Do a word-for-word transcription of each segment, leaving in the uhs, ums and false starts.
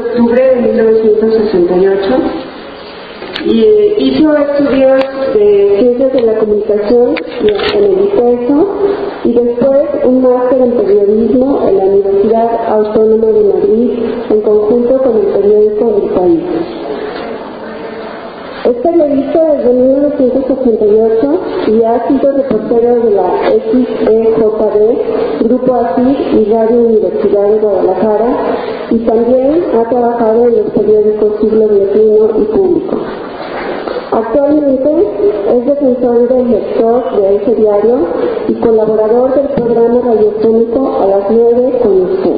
octubre de mil novecientos sesenta y ocho y eh, hizo estudios de Ciencias de la Comunicación en el ITESO y después un máster en Periodismo en la Universidad Autónoma de Madrid en conjunto con el periódico El País. Es periodista desde mil novecientos ochenta y ocho y ha sido reportero de la X E J D, Grupo ASIR y Radio Universidad de Guadalajara, y también ha trabajado en los periódicos Siglo veintiuno y Público. Actualmente es defensor del lector de ese diario y colaborador del programa radiofónico A las nueve con usted.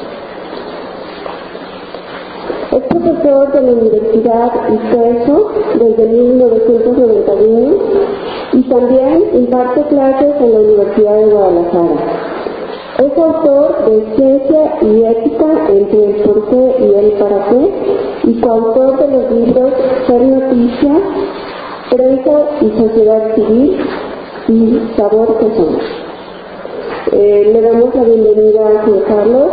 Es profesor de la Universidad ITESO desde mil novecientos noventa y uno y también imparte clases en la Universidad de Guadalajara. Es autor de Ciencia y Ética entre el por qué y el para qué y coautor de los libros Ser Noticia, Prensa y Sociedad Civil y Sabor que somos. Eh, le damos la bienvenida a Juan Carlos.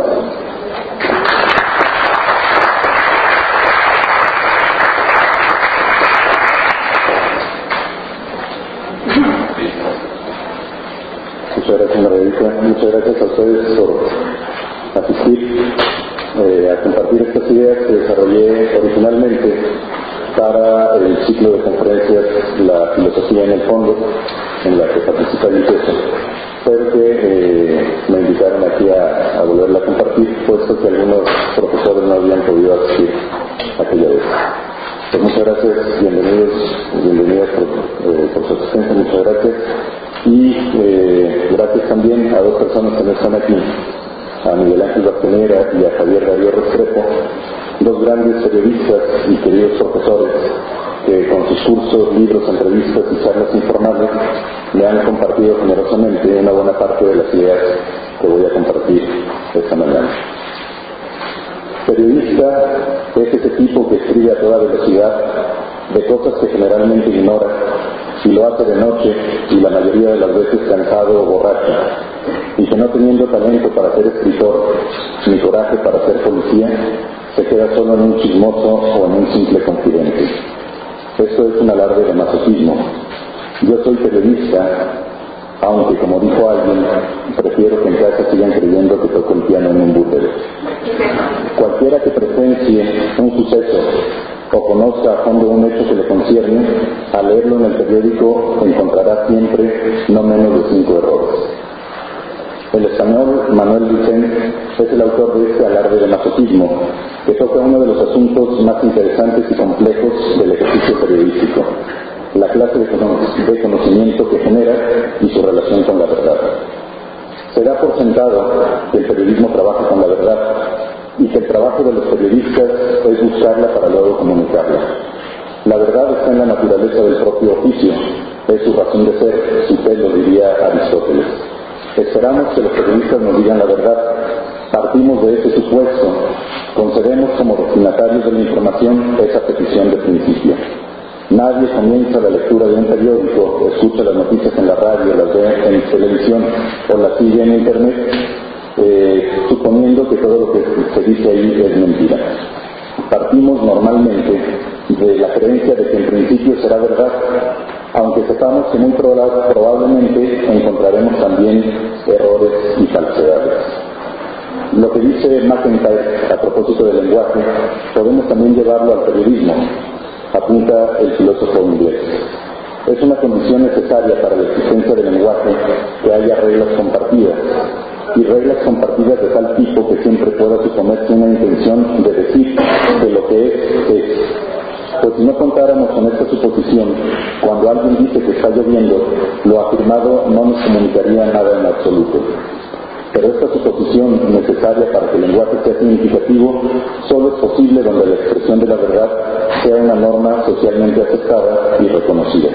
Muchas gracias, Margarita. Muchas gracias a ustedes por asistir eh, a compartir estas ideas que desarrollé originalmente para el ciclo de conferencias La Filosofía en el Fondo, en la que participa el ITESO, pero que eh, me invitaron aquí a, a volverla a compartir, puesto que algunos profesores no habían podido asistir aquella vez. Pues muchas gracias, bienvenidos, bienvenidas por, eh, por su asistencia, muchas gracias. Y eh, gracias también a dos personas que no están aquí, a Miguel Ángel Bastenera y a Javier Darío Restrepo, dos grandes periodistas y queridos profesores que con sus cursos, libros, entrevistas y charlas informales me han compartido generosamente una buena parte de las ideas que voy a compartir esta mañana. Periodista es ese tipo que escribe a toda velocidad de cosas que generalmente ignora y lo hace de noche y la mayoría de las veces cansado o borracho, y que no teniendo talento para ser escritor ni coraje para ser policía, se queda solo en un chismoso o en un simple confidente. Esto es un alarde de masoquismo. Yo soy periodista, aunque, como dijo alguien, prefiero que en casa sigan creyendo que toco el piano en un búter. Cualquiera que presencie un suceso o conozca a fondo un hecho que le concierne, al leerlo en el periódico encontrará siempre no menos de cinco errores. El español Manuel Vicent es el autor de este alarde de masoquismo, que toca uno de los asuntos más interesantes y complejos del ejercicio periodístico: la clase de conocimiento que genera y su relación con la verdad. Se da por sentado que el periodismo trabaja con la verdad y que el trabajo de los periodistas es buscarla para luego comunicarla. La verdad está en la naturaleza del propio oficio, es su razón de ser, su fe, lo diría Aristóteles. Esperamos que los periodistas nos digan la verdad, partimos de ese supuesto, concedemos como destinatarios de la información esa petición de principio. Nadie comienza la lectura de un periódico, escucha las noticias en la radio, las ve en televisión o las sigue en internet, eh, suponiendo que todo lo que se dice ahí es mentira. Partimos normalmente de la creencia de que en principio será verdad, aunque sepamos que muy proba- probablemente encontraremos también errores y falsedades. Lo que dice McIntyre a propósito del lenguaje, podemos también llevarlo al periodismo, apunta el filósofo inglés. Es una condición necesaria para la existencia del lenguaje que haya reglas compartidas, y reglas compartidas de tal tipo que siempre pueda suponerse una intención de decir que lo que es, es. Pues si no contáramos con esta suposición, cuando alguien dice que está lloviendo, lo afirmado no nos comunicaría nada en absoluto. Pero esta suposición necesaria para que el lenguaje sea significativo solo es posible donde la expresión de la verdad sea una norma socialmente aceptada y reconocida.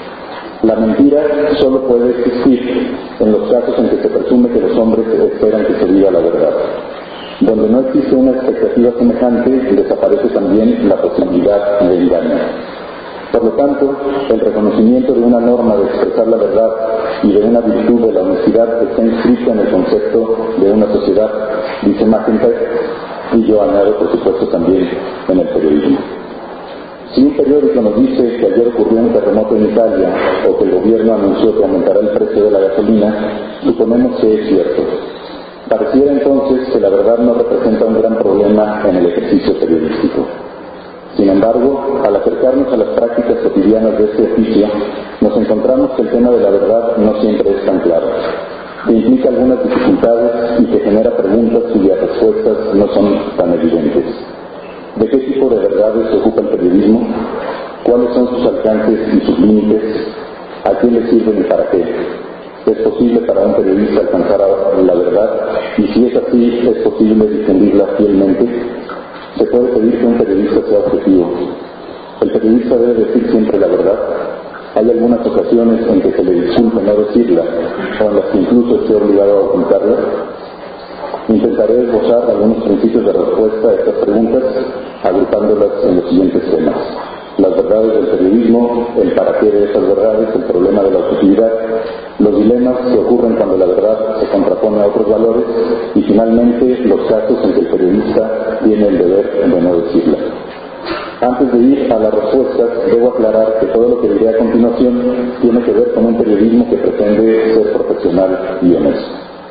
La mentira solo puede existir en los casos en que se presume que los hombres esperan que se diga la verdad. Donde no existe una expectativa semejante, desaparece también la posibilidad de engaño. Por lo tanto, el reconocimiento de una norma de expresar la verdad y de una virtud de la honestidad está inscrito en el concepto de una sociedad, dice McIntyre, y yo añado, por supuesto, también en el periodismo. Si un periódico nos dice que ayer ocurrió un terremoto en Italia o que el gobierno anunció que aumentará el precio de la gasolina, suponemos que es cierto. Pareciera entonces que la verdad no representa un gran problema en el ejercicio periodístico. Sin embargo, al acercarnos a las prácticas cotidianas de este oficio, nos encontramos que el tema de la verdad no siempre es tan claro, que implica algunas dificultades y que genera preguntas cuyas respuestas no son tan evidentes. ¿De qué tipo de verdades se ocupa el periodismo? ¿Cuáles son sus alcances y sus límites? ¿A quién le sirven y para qué? ¿Es posible para un periodista alcanzar la verdad? Y si es así, ¿es posible difundirla fielmente? ¿Se puede pedir que un periodista sea objetivo? ¿El periodista debe decir siempre la verdad? ¿Hay algunas ocasiones en que se le disculpe no decirla o en las que incluso esté obligado a ocultarla? Intentaré esbozar algunos principios de respuesta a estas preguntas, agrupándolas en los siguientes temas: las verdades del periodismo, el para qué de esas verdades, el problema de la objetividad, los dilemas que ocurren cuando la verdad se contrapone a otros valores y finalmente los casos en que el periodista tiene el deber de no decirla. Antes de ir a las respuestas, debo aclarar que todo lo que diré a continuación tiene que ver con un periodismo que pretende ser profesional y honesto.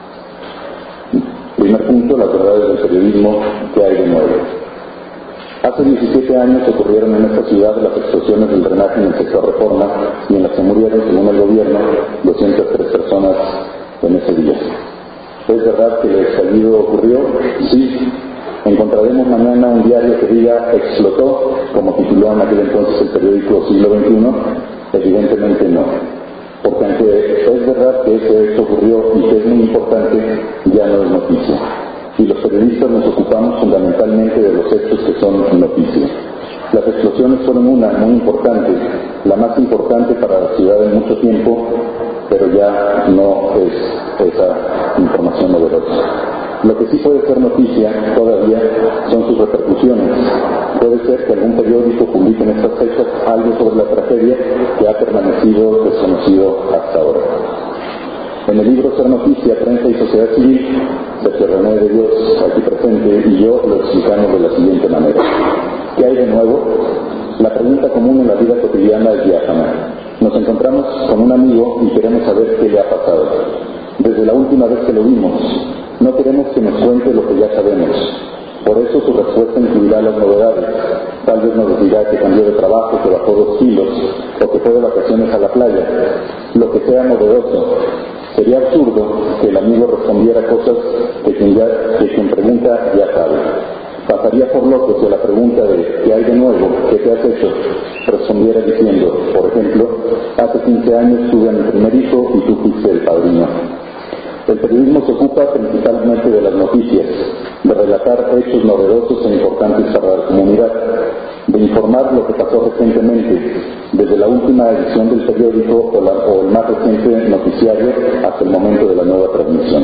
Primer punto, las verdades del periodismo, ¿qué hay de nuevo? Hace diecisiete años ocurrieron en esta ciudad las explosiones del drenaje en el sector Reforma y en las que murieron, según el gobierno, doscientas tres personas en ese día. ¿Es verdad que el estallido ocurrió? Sí. ¿Encontraremos mañana un diario que diga explotó, como tituló en aquel entonces el periódico Siglo veintiuno? Evidentemente no. Porque aunque es verdad que ese hecho ocurrió y que es muy importante, ya no es noticia. Y los periodistas nos ocupamos fundamentalmente de los hechos que son noticia. Las explosiones fueron una muy importante, la más importante para la ciudad en mucho tiempo, pero ya no es esa información novedosa. Lo que sí puede ser noticia todavía son sus repercusiones. Puede ser que algún periódico publique en estas fechas algo sobre la tragedia que ha permanecido desconocido hasta ahora. En el libro Ser Noticia, Prensa y Sociedad Civil, Sergio René de Dios, aquí presente, y yo lo explicamos de la siguiente manera. ¿Qué hay de nuevo? La pregunta común en la vida cotidiana es diáfana. Nos encontramos con un amigo y queremos saber qué le ha pasado. Desde la última vez que lo vimos, no queremos que nos cuente lo que ya sabemos. Por eso su respuesta incluirá las novedades. Tal vez nos dirá que cambió de trabajo, que bajó dos kilos, o que fue de vacaciones a la playa. Lo que sea novedoso. Sería absurdo que el amigo respondiera cosas que quien, ya, que quien pregunta ya sabe. Pasaría por loco si a la pregunta de ¿qué hay de nuevo? ¿Qué te has hecho? Respondiera diciendo, por ejemplo, hace quince años tuve a mi primer hijo y tú fuiste el padrino. El periodismo se ocupa principalmente de las noticias, de relatar hechos novedosos e importantes para la comunidad, de informar lo que pasó recientemente, desde la última edición del periódico o, la, o el más reciente noticiario hasta el momento de la nueva transmisión.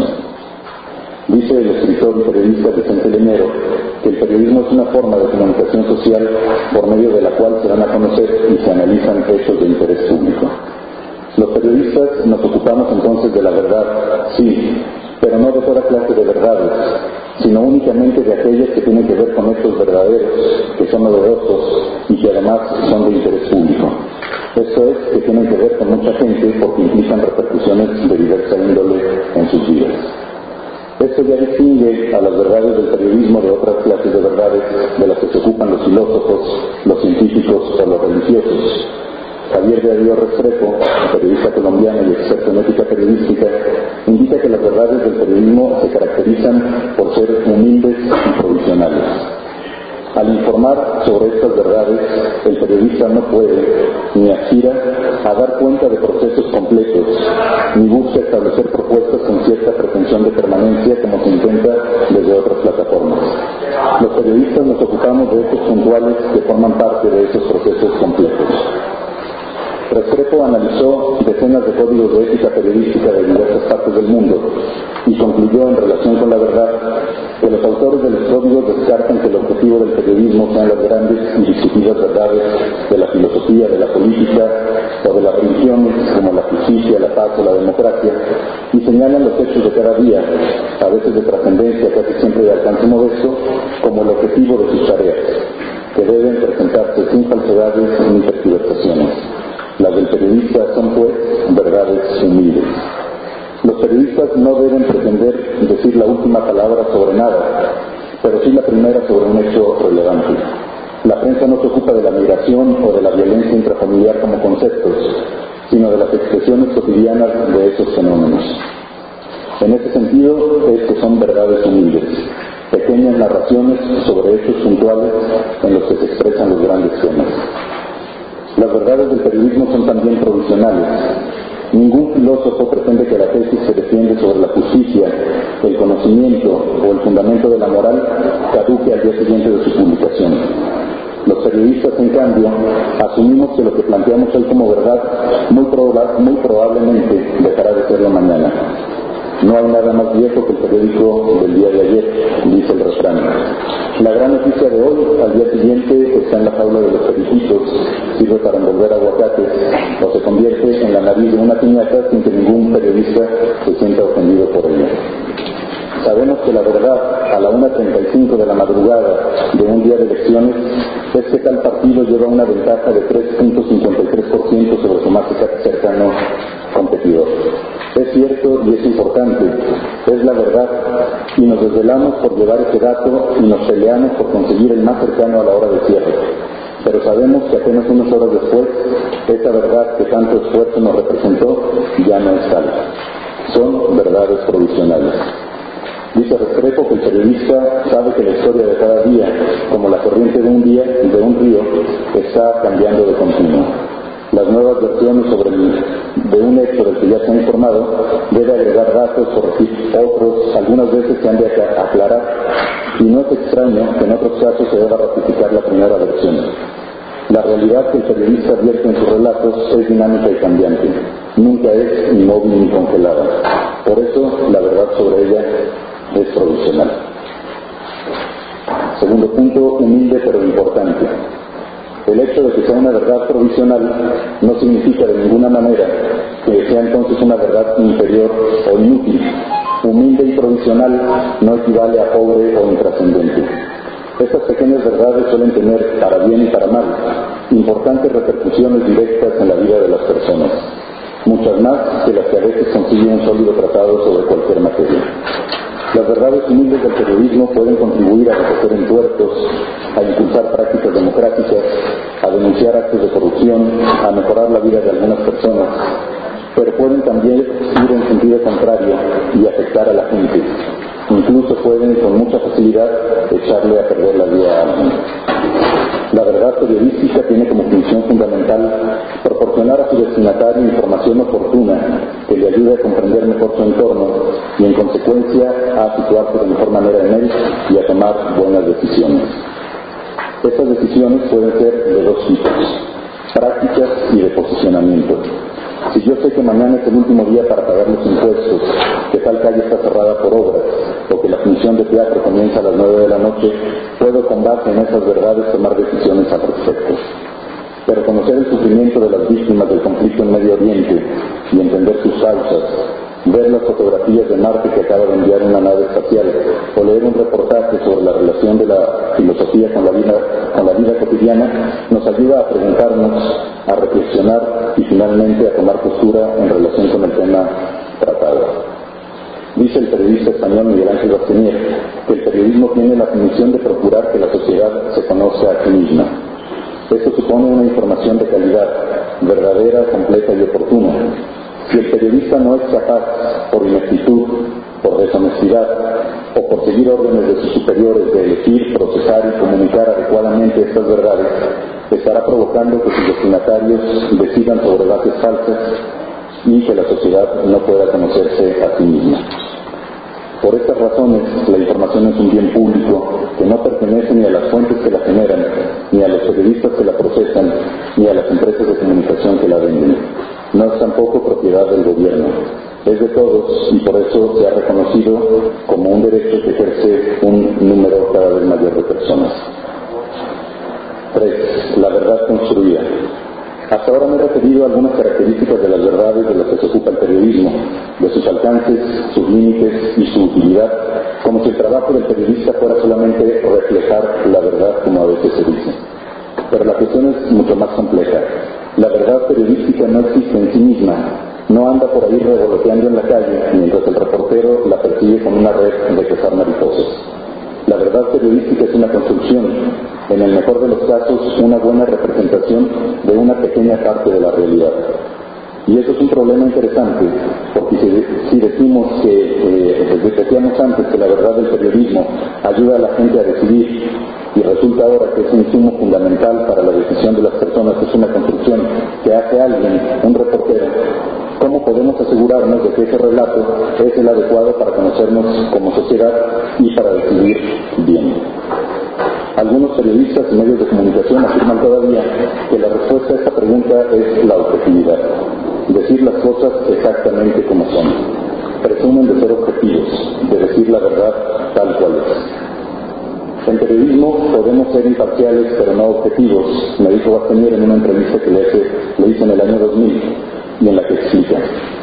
Dice el escritor y periodista Vicente Leñero que el periodismo es una forma de comunicación social por medio de la cual se dan a conocer y se analizan hechos de interés público. Los periodistas nos ocupamos entonces de la verdad, sí, pero no de toda clase de verdades, sino únicamente de aquellas que tienen que ver con hechos verdaderos, que son novedosos y que además son de interés público. Esto es, que tienen que ver con mucha gente porque implican repercusiones de diversa índole en sus vidas. Esto ya distingue a las verdades del periodismo de otras clases de verdades de las que se ocupan los filósofos, los científicos o los religiosos. Javier de Dios Restrepo, periodista colombiano y experto en ética periodística, indica que las verdades del periodismo se caracterizan por ser humildes y provisionales. Al informar sobre estas verdades, el periodista no puede, ni aspira, a dar cuenta de procesos completos, ni busca establecer propuestas con cierta pretensión de permanencia como se intenta desde otras plataformas. Los periodistas nos ocupamos de hechos puntuales que forman parte de esos procesos completos. Restrepo analizó decenas de códigos de ética periodística de diversas partes del mundo y concluyó en relación con la verdad que los autores de los códigos descartan que el objetivo del periodismo sean las grandes y discutidas verdades de la filosofía, de la política o de las religiones, como la justicia, la paz o la democracia, y señalan los hechos de cada día, a veces de trascendencia, casi siempre de alcance modesto, como el objetivo de sus tareas, que deben presentarse sin falsedades ni tergiversaciones. Las del periodista son, pues, verdades humildes. Los periodistas no deben pretender decir la última palabra sobre nada, pero sí la primera sobre un hecho relevante. La prensa no se ocupa de la migración o de la violencia intrafamiliar como conceptos, sino de las expresiones cotidianas de esos fenómenos. En ese sentido, estos son verdades humildes, pequeñas narraciones sobre hechos puntuales en los que se expresan los grandes temas. Las verdades del periodismo son también provisionales. Ningún filósofo pretende que la tesis que defiende sobre la justicia, el conocimiento o el fundamento de la moral caduque al día siguiente de su publicación. Los periodistas, en cambio, asumimos que lo que planteamos hoy como verdad muy, proba- muy probablemente dejará de serlo mañana. No hay nada más viejo que el periódico del día de ayer, dice el refrán. La gran noticia de hoy, al día siguiente, está en la jaula de los periquitos, sirve para envolver aguacates, o se convierte en la nariz de una piñata sin que ningún periodista se sienta ofendido por ella. Sabemos que la verdad, a la una treinta y cinco de la madrugada de un día de elecciones, es que tal partido lleva una ventaja de tres punto cincuenta y tres por ciento sobre su más cercano competidor. Es cierto y es importante, es la verdad, y nos desvelamos por llevar ese dato y nos peleamos por conseguir el más cercano a la hora de cierre. Pero sabemos que apenas unas horas después, esa verdad que tanto esfuerzo nos representó ya no es tal. Son verdades provisionales. Dice Restrepo que el periodista sabe que la historia de cada día, como la corriente de un día y de un río, está cambiando de continuo. Las nuevas versiones sobre el, de un hecho del que ya se ha informado debe agregar datos, corregir otros, algunas veces se han de aclarar, y no es extraño que en otros casos se deba ratificar la primera versión. La realidad que el periodista advierte en sus relatos es dinámica y cambiante, nunca es inmóvil ni congelada. Por eso la verdad sobre ella es provisional. Segundo punto, humilde pero importante. El hecho de que sea una verdad provisional no significa de ninguna manera que sea entonces una verdad inferior o inútil. Humilde y provisional no equivale a pobre o intrascendente. Estas pequeñas verdades suelen tener, para bien y para mal, importantes repercusiones directas en la vida de las personas, muchas más que las que a veces consigue un sólido tratado sobre cualquier materia. Las verdades humildes del periodismo pueden contribuir a recoger entuertos, a impulsar prácticas democráticas, a denunciar actos de corrupción, a mejorar la vida de algunas personas, pero pueden también ir en sentido contrario y afectar a la gente. Incluso pueden con mucha facilidad echarle a perder la vida a alguien. La verdad periodística tiene como función fundamental proporcionar a su destinatario información oportuna que le ayude a comprender mejor su entorno y en consecuencia a situarse de mejor manera en él y a tomar buenas decisiones. Estas decisiones pueden ser de dos tipos, prácticas y de posicionamiento. Si yo sé que mañana es el último día para pagar los impuestos, que tal calle está cerrada por obras, o que la función de teatro comienza a las nueve de la noche, puedo con base en esas verdades tomar decisiones al respecto. Pero conocer el sufrimiento de las víctimas del conflicto en Medio Oriente y entender sus causas, ver las fotografías de Marte que acaba de enviar una nave espacial, o leer un reportaje sobre la relación de la filosofía con la vida, con la vida cotidiana, nos ayuda a preguntarnos, a reflexionar y finalmente a tomar postura en relación con el tema tratado. Dice el periodista español Miguel Ángel Bastenier que el periodismo tiene la misión de procurar que la sociedad se conozca a sí misma. Esto supone una información de calidad, verdadera, completa y oportuna. Si el periodista no es capaz, por ineptitud, por deshonestidad o por seguir órdenes de sus superiores de elegir, procesar y comunicar adecuadamente estas verdades, estará provocando que sus destinatarios decidan sobre bases falsas y que la sociedad no pueda conocerse a sí misma. Por estas razones, la información es un bien público que no pertenece ni a las fuentes que la generan, ni a los periodistas que la procesan, ni a las empresas de comunicación que la venden. No es tampoco propiedad del gobierno. Es de todos y por eso se ha reconocido como un derecho que ejerce un tres. La verdad construida. Hasta ahora me he referido a algunas características de las verdades de las que se ocupa el periodismo, de sus alcances, sus límites y su utilidad, como si el trabajo del periodista fuera solamente reflejar la verdad, como a veces se dice. Pero la cuestión es mucho más compleja. La verdad periodística no existe en sí misma, no anda por ahí revoloteando en la calle mientras el reportero la persigue con una red de cazar mariposas. La verdad periodística es una construcción, en el mejor de los casos, una buena representación de una pequeña parte de la realidad. Y eso es un problema interesante, porque si, si decimos que, eh, decíamos antes que la verdad del periodismo ayuda a la gente a decidir, y resulta ahora que es un insumo fundamental para la decisión de las personas, que es una construcción que hace alguien, un reportero, ¿cómo podemos asegurarnos de que ese relato es el adecuado para conocernos como sociedad y para decidir bien? Algunos periodistas y medios de comunicación afirman todavía que la respuesta a esta pregunta es la objetividad, decir las cosas exactamente como son. Presumen de ser objetivos, de decir la verdad tal cual es. En periodismo podemos ser imparciales pero no objetivos, me dijo Bastenier en una entrevista que le hice, le hice en el año dos mil y en la que explica.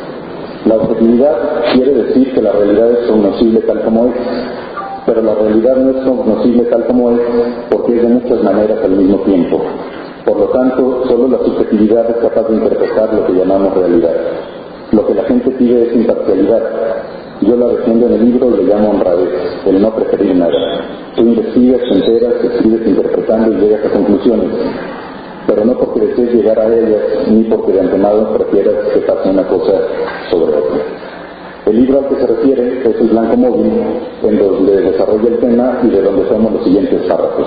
La objetividad quiere decir que la realidad es cognoscible tal como es, pero la realidad no es cognoscible tal como es porque es de muchas maneras al mismo tiempo. Por lo tanto, solo la subjetividad es capaz de interpretar lo que llamamos realidad. Lo que la gente pide es imparcialidad. Yo la defiendo en el libro y le llamo honradez, el no preferir nada. Tú investigas, te enteras, escribes interpretando y llegas a conclusiones, pero no porque desees llegar a ellas, ni porque de antemano prefieras que pase una cosa sobre otra. El libro al que se refiere es El Blanco Móvil, en donde desarrolla el tema y de donde tomo los siguientes párrafos.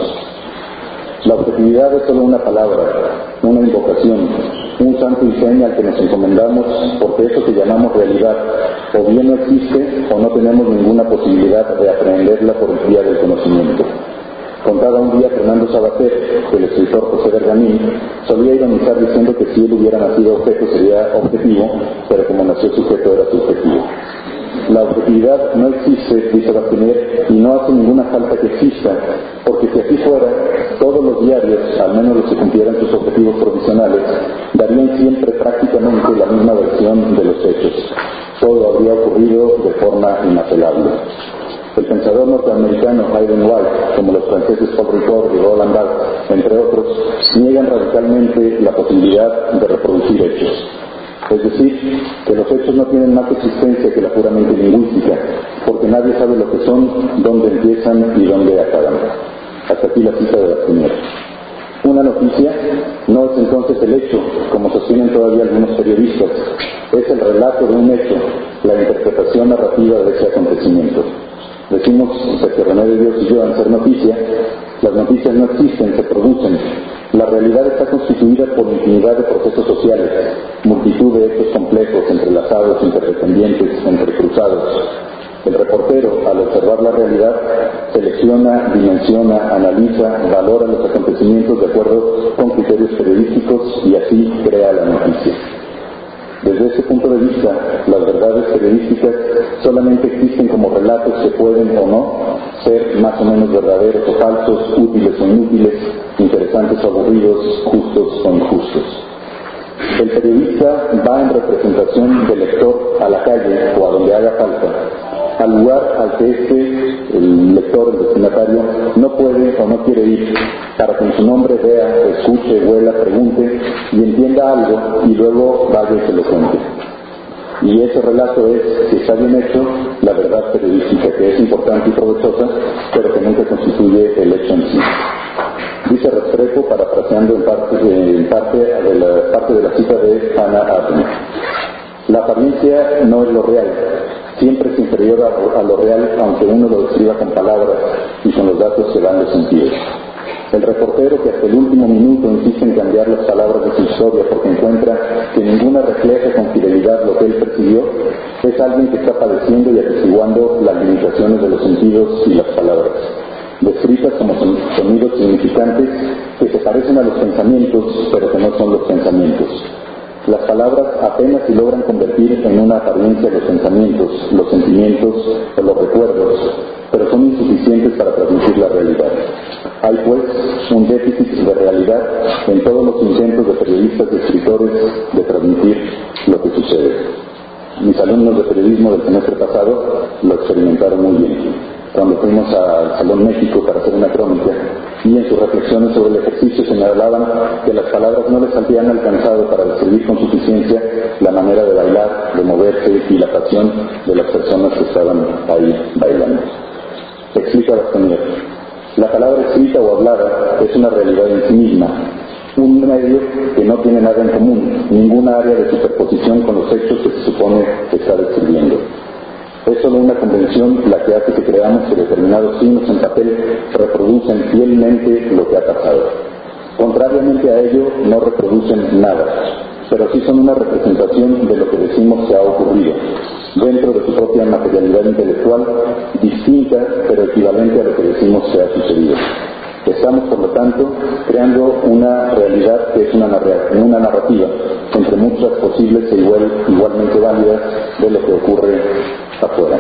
La objetividad es solo una palabra, una invocación, un santo y seña al que nos encomendamos porque eso que llamamos realidad o bien no existe o no tenemos ninguna posibilidad de aprenderla por vía del conocimiento. Contaba un día Fernando Sabater, el escritor José Bergamín, solía ironizar diciendo que si él hubiera nacido objeto sería objetivo, pero como nació sujeto era subjetivo. La objetividad no existe, dice Bastenier, y no hace ninguna falta que exista, porque si así fuera, todos los diarios, al menos los que cumplieran sus objetivos provisionales, darían siempre prácticamente la misma versión de los hechos. Todo habría ocurrido de forma inapelable. El pensador norteamericano Hayden White, como los franceses Paul Ricoeur y Roland Barthes, entre otros, niegan radicalmente la posibilidad de reproducir hechos. Es decir, que los hechos no tienen más existencia que la puramente lingüística, porque nadie sabe lo que son, dónde empiezan y dónde acaban. Hasta aquí la cita de Bastenier. Una noticia no es entonces el hecho, como sostienen todavía algunos periodistas, es el relato de un hecho, la interpretación narrativa de ese acontecimiento. Decimos, Sergio René de Dios y yo, al ser noticia, las noticias no existen, se producen. La realidad está constituida por infinidad de procesos sociales, multitud de hechos complejos, entrelazados, interdependientes, entrecruzados. El reportero, al observar la realidad, selecciona, dimensiona, analiza, valora los acontecimientos de acuerdo con criterios periodísticos y así crea la noticia. Desde ese punto de vista, las verdades periodísticas solamente existen como relatos que pueden o no ser más o menos verdaderos o falsos, útiles o inútiles, interesantes o aburridos, justos o injustos. El periodista va en representación del lector a la calle o a donde haga falta, al lugar al que este, el lector, el destinatario, no puede o no quiere ir, para que en su nombre vea, escuche, huela, pregunte y entienda algo y luego vaya y se lo cuente. Y ese relato es, si está bien hecho, la verdad periodística, que es importante y provechosa, pero que nunca constituye el hecho en sí. Dice Restrepo, parafraseando en parte, en parte, de la, parte de la cita de Hannah Arendt: la apariencia no es lo real, siempre es inferior a, a lo real, aunque uno lo describa con palabras y con los datos que dan los sentidos. El reportero que hasta el último minuto insiste en cambiar las palabras de su historia porque encuentra que ninguna refleja con fidelidad lo que él percibió, es alguien que está padeciendo y atestiguando las limitaciones de los sentidos y las palabras, descritas como sonidos significantes que se parecen a los pensamientos, pero que no son los pensamientos. Las palabras apenas si logran convertir en una apariencia los pensamientos, los sentimientos o los recuerdos, pero son insuficientes para transmitir la realidad. Hay pues un déficit de realidad en todos los intentos de periodistas y escritores de transmitir lo que sucede. Mis alumnos de periodismo del semestre pasado lo experimentaron muy bien. Cuando fuimos al Salón México para hacer una crónica, y en sus reflexiones sobre el ejercicio señalaban que las palabras no les habían alcanzado para describir con suficiencia la manera de bailar, de moverse y la pasión de las personas que estaban ahí bailando. Se explica Bastonier. La palabra escrita o hablada es una realidad en sí misma, un medio que no tiene nada en común, ninguna área de superposición con los hechos que se supone que está describiendo. Es solo una convención la que hace que creamos que determinados signos en papel reproducen fielmente lo que ha pasado. Contrariamente a ello, no reproducen nada, pero sí son una representación de lo que decimos que ha ocurrido, dentro de su propia materialidad intelectual, distinta pero equivalente a lo que decimos que ha sucedido. Estamos, por lo tanto, creando una realidad que es una, narra- una narrativa, entre muchas posibles e igual, igualmente válidas, de lo que ocurre afuera.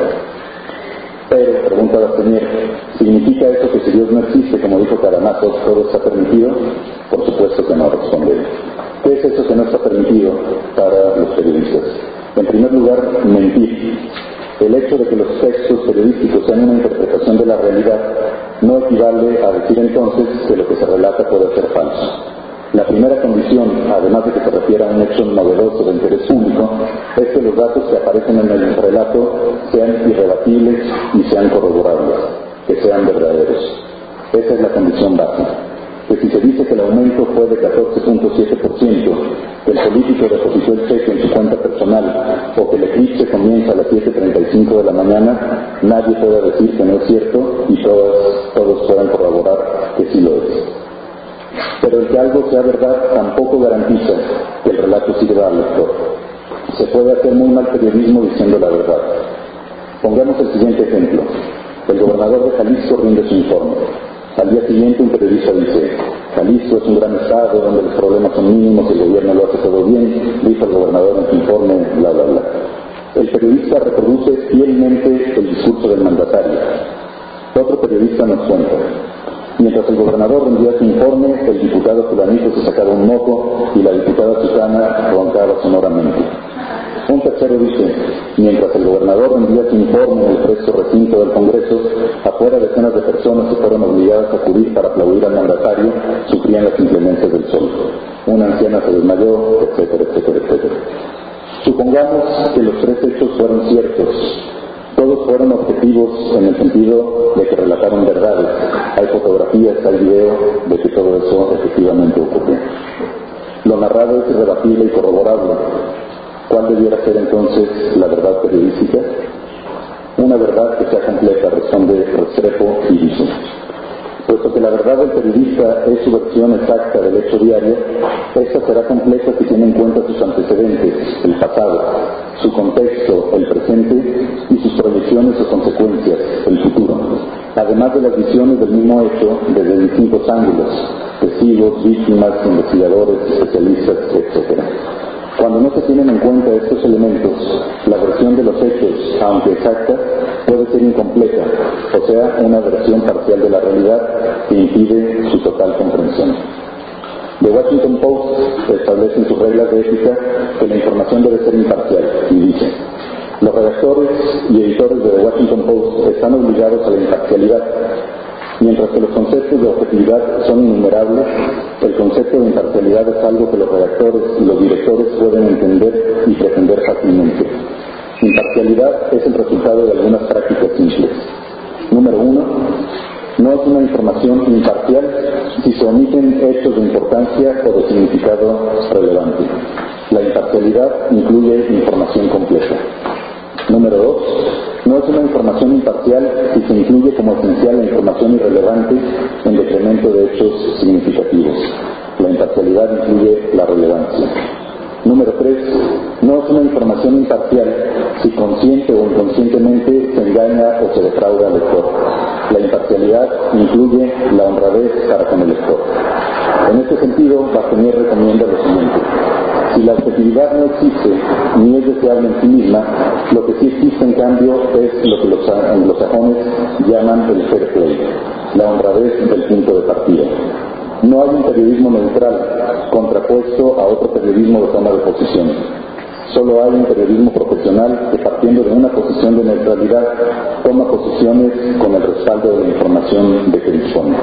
Pero, pregunta Bastonier, ¿significa eso que si Dios no existe, como dijo Karamazov, todo está permitido? Por supuesto que no, responde. ¿Qué es eso que no está permitido para los periodistas? En primer lugar, mentir. El hecho de que los textos periodísticos sean una interpretación de la realidad no equivale a decir entonces que lo que se relata puede ser falso. La primera condición, además de que se refiera a un hecho novedoso de interés público, es que los datos que aparecen en el relato sean irrebatibles y sean corroborables, que sean verdaderos. Esa es la condición básica. Que si se dice que el aumento fue de catorce punto siete por ciento, que el político depositó el cheque en su cuenta personal o que el eclipse comienza a las siete treinta y cinco de la mañana, nadie pueda decir que no es cierto y todos, todos puedan corroborar que sí lo es. Pero el que algo sea verdad tampoco garantiza que el relato sirva al lector. Se puede hacer muy mal periodismo diciendo la verdad. Pongamos el siguiente ejemplo. El gobernador de Jalisco rinde su informe. Al día siguiente un periodista dice: Jalisco es un gran estado donde los problemas son mínimos y el gobierno lo hace todo bien, dijo el gobernador en su informe, bla, bla, bla. El periodista reproduce fielmente el discurso del mandatario. Otro periodista nos cuenta: mientras el gobernador rendía su informe, el diputado fulanito se sacaba un moco y la diputada Susana roncaba sonoramente. Un tercero dice: mientras el gobernador rendía su informe en el fresco recinto del Congreso, afuera decenas de personas que fueron obligadas a acudir para aplaudir al mandatario sufrían las inclemencias del sol. Una anciana se desmayó, etcétera, etcétera, etcétera. Supongamos que los tres hechos fueron ciertos. Todos fueron objetivos en el sentido de que relataron verdades. Hay fotografías, hay video de que todo eso efectivamente ocurrió. Lo narrado es irrebatible y corroborable. ¿Cuál debiera ser entonces la verdad periodística? Una verdad que sea completa, responde Restrepo y dice: puesto que la verdad del periodista es su versión exacta del hecho diario, esta será completa si tiene en cuenta sus antecedentes, el pasado, su contexto, el presente y sus proyecciones o consecuencias, el futuro, además de las visiones del mismo hecho desde distintos ángulos, testigos, víctimas, investigadores, especialistas, etcétera. Cuando no se tienen en cuenta estos elementos, la versión de los hechos, aunque exacta, puede ser incompleta, o sea, una versión parcial de la realidad que impide su total comprensión. The Washington Post establece en sus reglas de ética que la información debe ser imparcial, y dice: los redactores y editores de The Washington Post están obligados a la imparcialidad. Mientras que los conceptos de objetividad son innumerables, el concepto de imparcialidad es algo que los redactores y los directores pueden entender y pretender fácilmente. Imparcialidad es el resultado de algunas prácticas simples. Número uno, no es una información imparcial si se omiten hechos de importancia o de significado relevante. La imparcialidad incluye información completa. Número dos, no es una información imparcial si se incluye como esencial la información irrelevante en detrimento de hechos significativos. La imparcialidad incluye la relevancia. Número tres, no es una información imparcial si consciente o inconscientemente se engaña o se defrauda al lector. La imparcialidad incluye la honradez para con el lector. En este sentido, Bastonier recomienda lo siguiente: si la objetividad no existe, ni es deseable en sí misma. Lo que sí existe, en cambio, es lo que los anglosajones llaman el fair play, la honradez del punto de partida. No hay un periodismo neutral contrapuesto a otro periodismo de toma de posición. Solo hay un periodismo profesional que, partiendo de una posición de neutralidad, toma posiciones con el respaldo de la información de que dispone.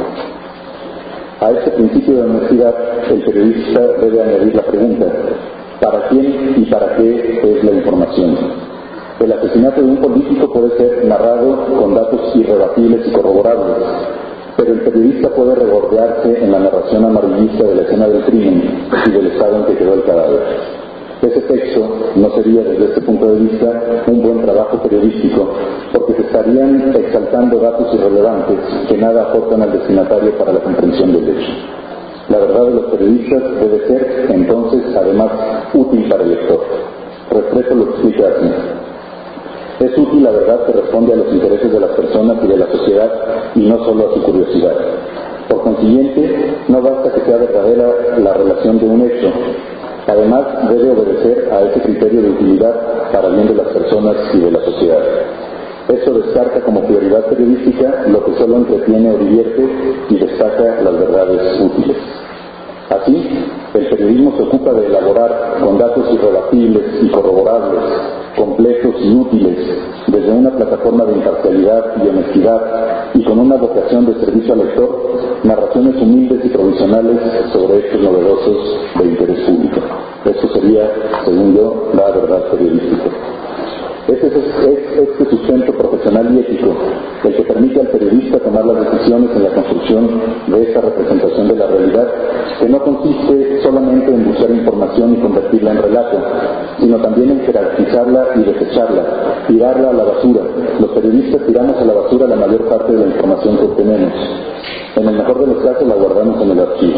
A este principio de honestidad, el periodista debe añadir la pregunta: ¿para quién y para qué es la información? El asesinato de un político puede ser narrado con datos irrebatibles y corroborables, pero el periodista puede rebordearse en la narración amarillista de la escena del crimen y del estado en que quedó el cadáver. Ese texto no sería, desde este punto de vista, un buen trabajo periodístico, porque se estarían exaltando datos irrelevantes que nada aportan al destinatario para la comprensión del hecho. La verdad de los periodistas debe ser, entonces, además, útil para el lector. Restrepo lo explica así: es útil la verdad que responde a los intereses de las personas y de la sociedad, y no solo a su curiosidad. Por consiguiente, no basta que sea verdadera la relación de un hecho. Además, debe obedecer a ese criterio de utilidad para el bien de las personas y de la sociedad. Eso descarta como prioridad periodística lo que solo entretiene o divierte y destaca las verdades útiles. Así, el periodismo se ocupa de elaborar con datos irrebatibles y corroborables, completos y útiles, desde una plataforma de imparcialidad y honestidad y con una vocación de servicio al lector, narraciones humildes y provisionales sobre hechos novedosos de interés público. Esto sería, según yo, la verdad periodística. Este es, es este sustento profesional y ético el que permite al periodista tomar las decisiones en la construcción de esta representación de la realidad, que no consiste solamente en buscar información y convertirla en relato, sino también en jerarquizarla y desecharla, tirarla a la basura. Los periodistas tiramos a la basura la mayor parte de la información que obtenemos. En el mejor de los casos la guardamos en el archivo.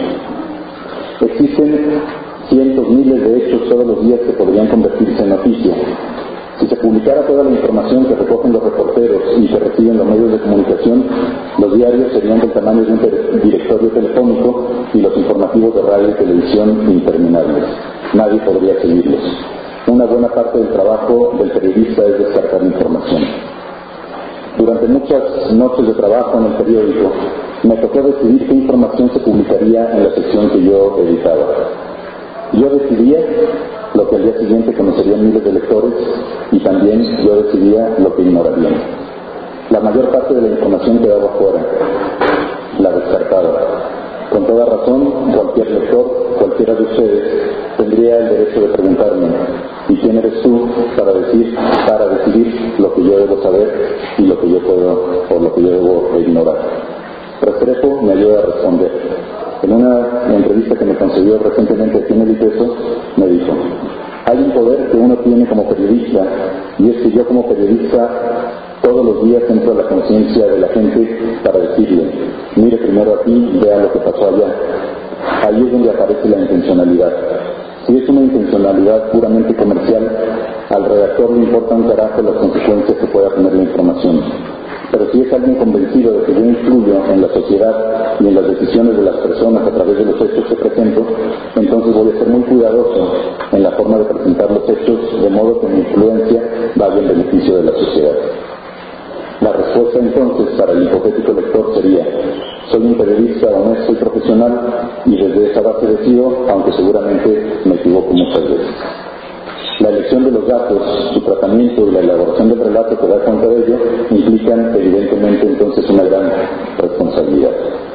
Existen cientos, miles de hechos todos los días que podrían convertirse en noticia. Si se publicara toda la información que recogen los reporteros y que reciben los medios de comunicación, los diarios serían del tamaño de un directorio telefónico y los informativos de radio y televisión interminables. Nadie podría seguirlos. Una buena parte del trabajo del periodista es descartar información. Durante muchas noches de trabajo en el periódico, me tocó decidir qué información se publicaría en la sección que yo editaba. Yo decidía lo que al día siguiente conocerían miles de lectores, y también yo decidía lo que ignorarían. La mayor parte de la información quedaba fuera, la descartaba. Con toda razón, cualquier lector, cualquiera de ustedes, tendría el derecho de preguntarme: ¿y quién eres tú para decir, para decidir lo que yo debo saber y lo que yo puedo, o lo que yo debo ignorar? Restrepo me ayuda a responder. En una entrevista que me concedió recientemente aquí en el ITESO, me dijo: hay un poder que uno tiene como periodista, y es que yo como periodista todos los días entro a la conciencia de la gente para decirle: mire primero aquí, vea lo que pasó allá. Ahí es donde aparece la intencionalidad. Si es una intencionalidad puramente comercial, al redactor le importa un carajo las consecuencias que pueda tener la información. Pero si es alguien convencido de que yo influyo en la sociedad y en las decisiones de las personas a través de los hechos que presento, entonces voy a ser muy cuidadoso en la forma de presentar los hechos, de modo que mi influencia vaya en beneficio de la sociedad. La respuesta entonces para el hipotético lector sería: soy un periodista honesto y profesional, y desde esa base decido, aunque seguramente me equivoco muchas veces. La elección de los datos, su tratamiento y la elaboración del relato que da cuenta de ello implican evidentemente entonces una gran responsabilidad.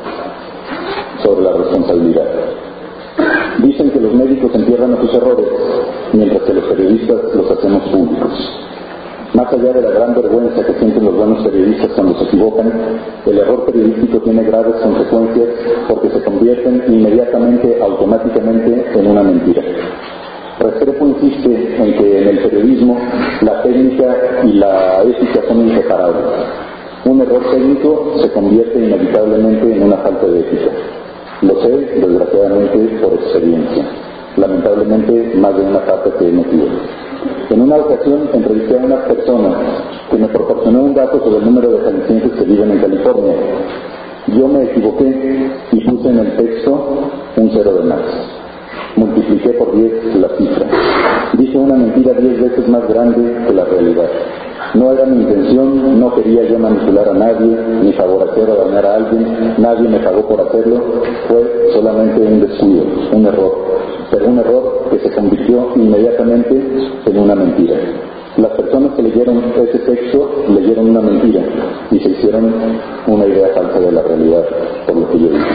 Sobre la responsabilidad. Dicen que los médicos entierran a sus errores, mientras que los periodistas los hacemos públicos. Más allá de la gran vergüenza que sienten los buenos periodistas cuando se equivocan, el error periodístico tiene graves consecuencias porque se convierten inmediatamente, automáticamente, en una mentira. Restrepo insiste en que en el periodismo la técnica y la ética son inseparables. Un error técnico se convierte inevitablemente en una falta de ética. Lo sé, desgraciadamente, por experiencia. Lamentablemente, más de una pata que he metido. En una ocasión entrevisté a una persona que me proporcionó un dato sobre el número de jaliscienses que viven en California. Yo me equivoqué y puse en el texto un cero de más. Multipliqué por diez la cifra. Dije una mentira diez veces más grande que la realidad. No era mi intención, no quería yo manipular a nadie, ni favorecer o dañar a alguien, nadie me pagó por hacerlo, fue solamente un descuido, un error, pero un error que se convirtió inmediatamente en una mentira. Las personas que leyeron ese texto leyeron una mentira y se hicieron una idea falsa de la realidad, por lo que yo dije.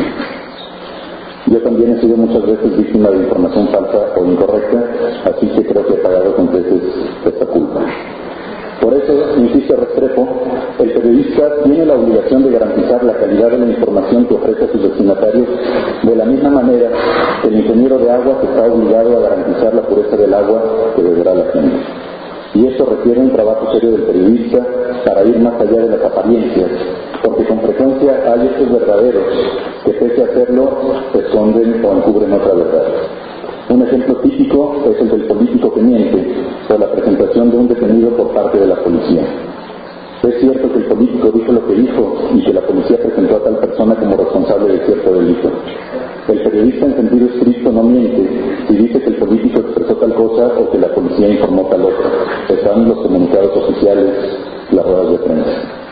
Yo también he sido muchas veces víctima de información falsa o incorrecta, así que creo que he pagado con creces esta culpa. Por eso, insiste Restrepo, el periodista tiene la obligación de garantizar la calidad de la información que ofrece a sus destinatarios de la misma manera que el ingeniero de agua está obligado a garantizar la pureza del agua que beberá la gente. Y esto requiere un trabajo serio del periodista para ir más allá de las apariencias, porque con frecuencia hay estos verdaderos que pese a hacerlo esconden o encubren otra verdad. Un ejemplo típico es el del político que miente por la presentación de un detenido por parte de la policía. Es cierto que el político dijo lo que dijo y que la policía presentó a tal persona como responsable de cierto delito. El periodista en sentido estricto no miente si dice que el político expresó tal cosa o que la policía informó tal otra. Están los comunicados oficiales, las ruedas de prensa.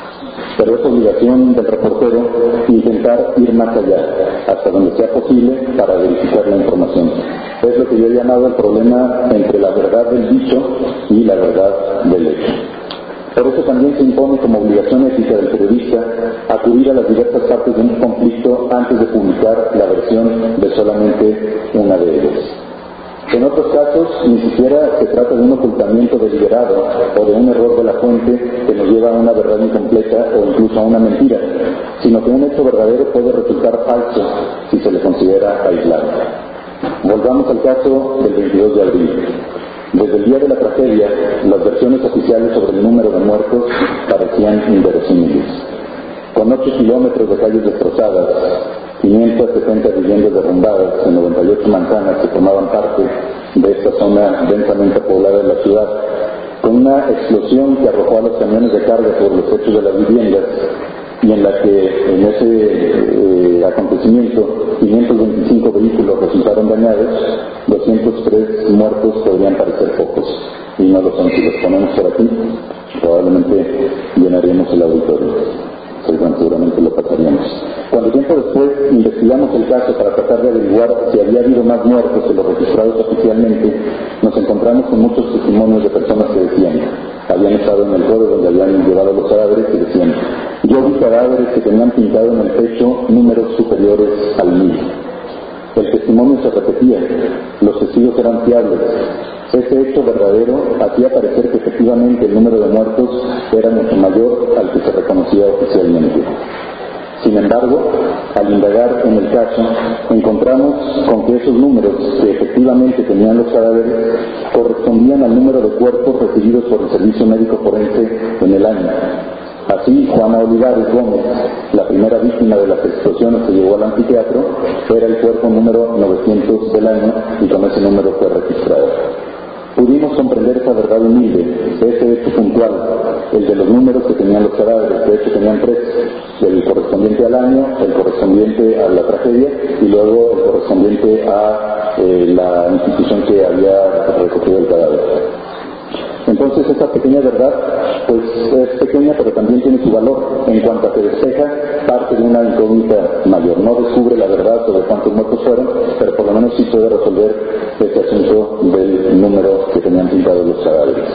Pero es obligación del reportero intentar ir más allá, hasta donde sea posible, para verificar la información. Es lo que yo he llamado el problema entre la verdad del dicho y la verdad del hecho. Por eso también se impone como obligación ética del periodista acudir a las diversas partes de un conflicto antes de publicar la versión de solamente una de ellas. En otros casos, ni siquiera se trata de un ocultamiento deliberado o de un error de la fuente que nos lleva a una verdad incompleta o incluso a una mentira, sino que un hecho verdadero puede resultar falso si se le considera aislado. Volvamos al caso del veintidós de abril. Desde el día de la tragedia, las versiones oficiales sobre el número de muertos parecían inverosímiles. Con ocho kilómetros de calles destrozadas, quinientas setenta viviendas derrumbadas en noventa y ocho manzanas que formaban parte de esta zona densamente poblada de la ciudad, con una explosión que arrojó a los camiones de carga por los techos de las viviendas y en la que en ese eh, acontecimiento quinientos veinticinco vehículos resultaron dañados, doscientos tres muertos podrían parecer pocos, y no lo son. Si los ponemos por aquí, probablemente llenaríamos el auditorio. Seguramente lo pasaríamos. Cuando tiempo después investigamos el caso para tratar de averiguar si había habido más muertos que los registrados oficialmente, nos encontramos con muchos testimonios de personas que decían, habían estado en el coro donde habían llevado los cadáveres y decían, yo vi cadáveres que tenían pintado en el pecho números superiores al mil. El testimonio se repetía, los testigos eran fiables. Este hecho verdadero hacía parecer que efectivamente el número de muertos era mucho mayor al que se reconocía oficialmente. Sin embargo, al indagar en el caso, encontramos con que esos números que efectivamente tenían los cadáveres correspondían al número de cuerpos recibidos por el Servicio Médico Forense en el año. Así, Juana Olivares Gómez, la primera víctima de las explosiones que llegó al anfiteatro, era el cuerpo número novecientos del año y con ese número fue registrado. Pudimos comprender esa verdad humilde, ese hecho puntual, el de los números que tenían los cadáveres. De hecho tenían tres, el correspondiente al año, el correspondiente a la tragedia y luego el correspondiente a eh, la institución que había recogido el cadáver. Entonces esa pequeña verdad pues es pequeña, pero también tiene su valor en cuanto a que despeja parte de una incógnita mayor. No descubre la verdad sobre cuántos muertos fueron, pero por lo menos sí puede resolver este asunto del número que tenían pintados los cadáveres.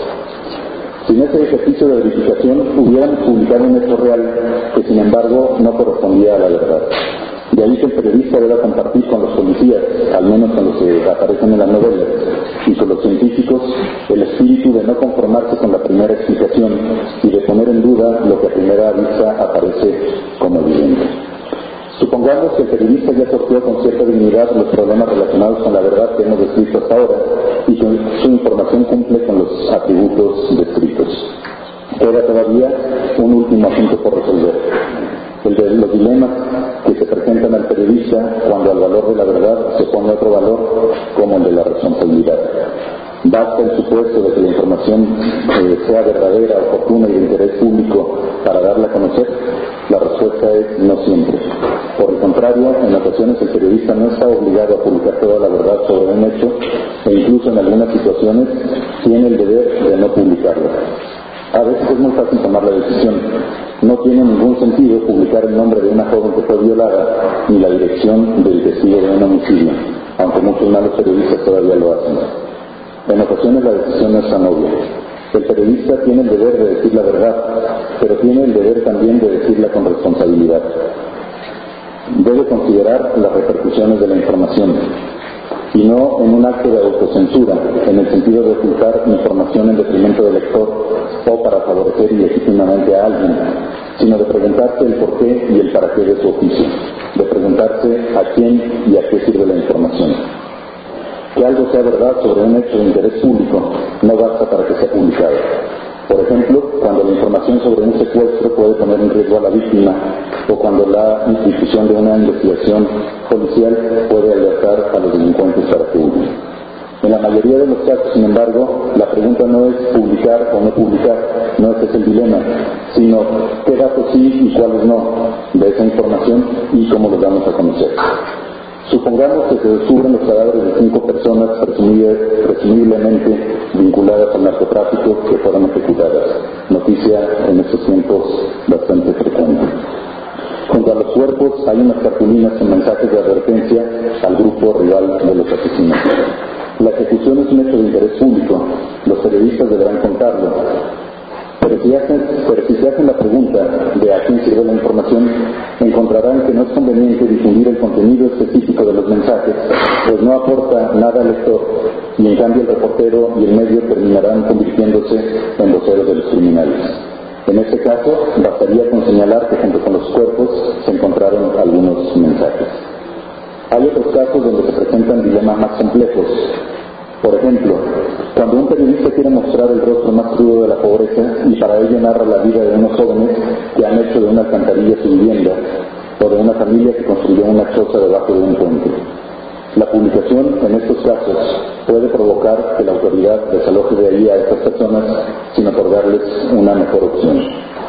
Sin ese ejercicio de verificación hubiéramos publicado un hecho real que sin embargo no correspondía a la verdad. De ahí que el periodista deba compartir con los policías, al menos con los que aparecen en las novelas, y con los científicos, el espíritu de no conformarse con la primera explicación y de poner en duda lo que a primera vista aparece como evidente. Supongamos que el periodista ya sorteó con cierta dignidad los problemas relacionados con la verdad que hemos descrito hasta ahora y que su información cumple con los atributos descritos. Queda todavía un último asunto por resolver, el de los dilemas que se presentan al periodista cuando al valor de la verdad se pone otro valor como el de la responsabilidad. ¿Basta el supuesto de que la información eh, sea verdadera, oportuna y de interés público para darla a conocer? La respuesta es no siempre. Por el contrario, en ocasiones el periodista no está obligado a publicar toda la verdad sobre un hecho e incluso en algunas situaciones tiene el deber de no publicarla. A veces es muy fácil tomar la decisión. No tiene ningún sentido publicar el nombre de una joven que fue violada ni la dirección del testigo de un homicidio, aunque muchos malos periodistas todavía lo hacen. En ocasiones la decisión no es tan obvia. El periodista tiene el deber de decir la verdad, pero tiene el deber también de decirla con responsabilidad. Debe considerar las repercusiones de la información, y no en un acto de autocensura, en el sentido de ocultar información en detrimento del lector o para favorecer ilegítimamente a alguien, sino de preguntarse el porqué y el para qué de su oficio, de preguntarse a quién y a qué sirve la información. Que algo sea verdad sobre un hecho de interés público no basta para que sea publicado. Por ejemplo, cuando la información sobre un secuestro puede poner en riesgo a la víctima o cuando la institución de una investigación policial puede alertar a los delincuentes para que huyan. En la mayoría de los casos, sin embargo, la pregunta no es publicar o no publicar, no ese es el dilema, sino qué datos sí y cuáles no de esa información y cómo los damos a conocer. Supongamos que se descubren los cadáveres de cinco personas presumiblemente vinculadas al narcotráfico que fueron ejecutadas. Noticia en estos tiempos bastante frecuente. Junto a los cuerpos hay unas cartulinas con mensajes de advertencia al grupo rival de los asesinos. La ejecución es un hecho de interés público. Los periodistas deberán contarlo. Pero si, hacen, pero si se hacen la pregunta de a quién sirve la información, encontrarán que no es conveniente difundir el contenido específico de los mensajes, pues no aporta nada al lector, y en cambio el reportero y el medio terminarán convirtiéndose en voceros de los criminales. En este caso, bastaría con señalar que junto con los cuerpos se encontraron algunos mensajes. Hay otros casos donde se presentan dilemas más complejos. Por ejemplo, cuando un periodista quiere mostrar el rostro más crudo de la pobreza y para ello narra la vida de unos jóvenes que han hecho de una alcantarilla su vivienda o de una familia que construyó una choza debajo de un puente. La publicación en estos casos puede provocar que la autoridad desaloje de ahí a estas personas sin otorgarles una mejor opción.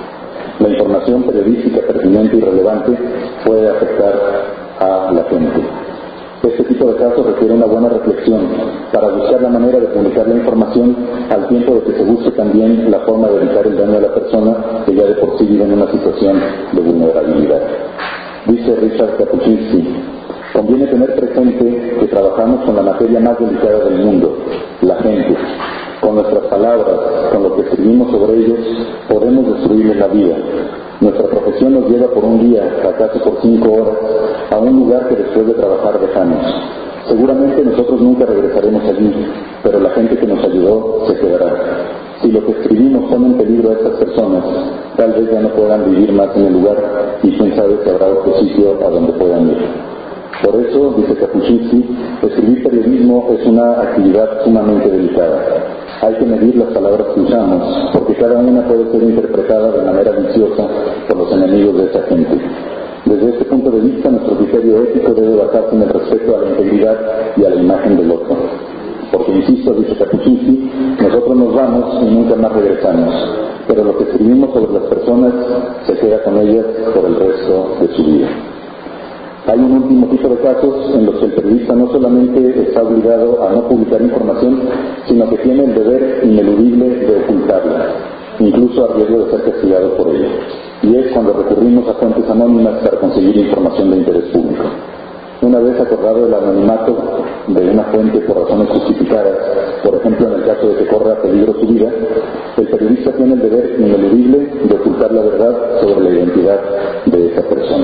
La información periodística pertinente y relevante puede afectar a la gente. Este tipo de casos requiere una buena reflexión para buscar la manera de publicar la información al tiempo de que se busque también la forma de evitar el daño a la persona que ya de por sí vive en una situación de vulnerabilidad. Dice Richard Kapuscinski: conviene tener presente que trabajamos con la materia más delicada del mundo, la gente. Con nuestras palabras, con lo que escribimos sobre ellos, podemos destruirles la vida. Nuestra profesión nos lleva por un día, acaso por cinco horas, a un lugar que después de trabajar dejamos. Seguramente nosotros nunca regresaremos allí, pero la gente que nos ayudó se quedará. Si lo que escribimos pone en peligro a estas personas, tal vez ya no puedan vivir más en el lugar y quién sabe si habrá otro sitio a donde puedan ir. Por eso, dice Kapuscinski, escribir periodismo es una actividad sumamente delicada. Hay que medir las palabras que usamos, porque cada una puede ser interpretada de manera viciosa por los enemigos de esa gente. Desde este punto de vista, nuestro criterio ético debe basarse en el respeto a la integridad y a la imagen del otro. Porque, insisto, dice Kapuscinski, nosotros nos vamos y nunca más regresamos, pero lo que escribimos sobre las personas se queda con ellas por el resto de su vida. Hay un último tipo de casos en los que el periodista no solamente está obligado a no publicar información, sino que tiene el deber ineludible de ocultarla, incluso a riesgo de ser castigado por ello. Y es cuando recurrimos a fuentes anónimas para conseguir información de interés público. Una vez acordado el anonimato de una fuente por razones justificadas, por ejemplo en el caso de que corra peligro su vida, el periodista tiene el deber ineludible de ocultar la verdad sobre la identidad de esa persona.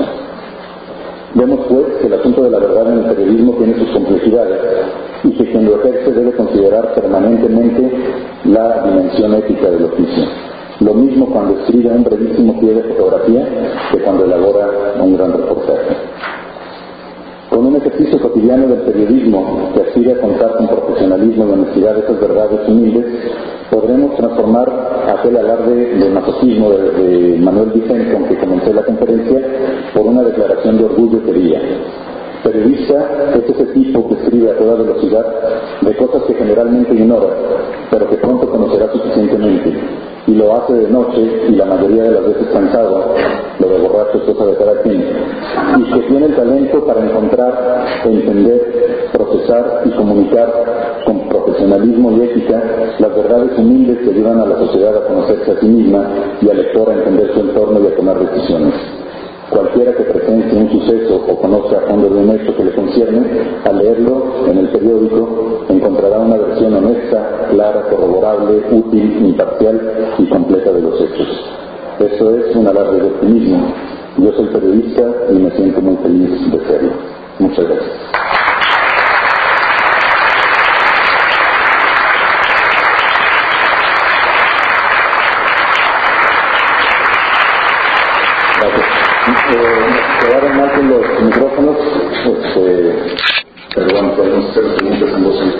Vemos pues que el asunto de la verdad en el periodismo tiene sus complejidades y que quien lo ejerce debe considerar permanentemente la dimensión ética del oficio. Lo mismo cuando escribe un brevísimo pie de fotografía que cuando elabora un gran reportaje. Con un ejercicio cotidiano del periodismo que aspire a contar con profesionalismo y honestidad esas verdades humildes, podremos transformar aquel alarde de masoquismo de, de Manuel Vicente con que comencé la conferencia por una declaración de orgullo que diga: Periodista es ese tipo que escribe a toda velocidad de cosas que generalmente ignora, pero que pronto conocerá suficientemente, y lo hace de noche y la mayoría de las veces cansado, lo de borracho es cosa de cada quien, y que tiene el talento para encontrar, entender, procesar y comunicar con profesionalismo y ética las verdades humildes que ayudan a la sociedad a conocerse a sí misma y al lector a entender su entorno y a tomar decisiones. Cualquiera que presencie un suceso o conozca a fondo de un hecho que le concierne, al leerlo en el periódico encontrará una versión honesta, clara, corroborable, útil, imparcial y completa de los hechos. Eso es un alarde de optimismo. Yo soy periodista y me siento muy feliz de serlo. Muchas gracias. Quedaron mal con los micrófonos, este, perdón, podemos hacer preguntas en voz alta.